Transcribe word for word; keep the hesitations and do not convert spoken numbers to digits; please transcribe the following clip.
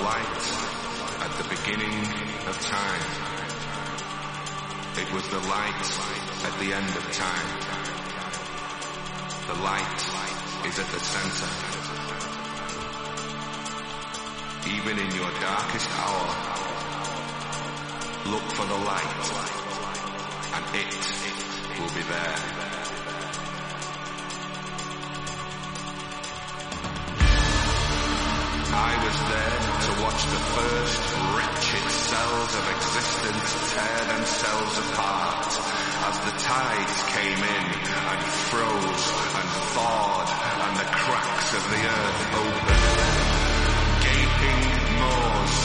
light at the beginning of time. It was the light at the end of time. The light is at the center. Even in your darkest hour, look for the light, and it will be there. I was there to watch the first wretched cells of existence tear themselves apart as the tides came in and froze and thawed and the cracks of the earth opened. Gaping maws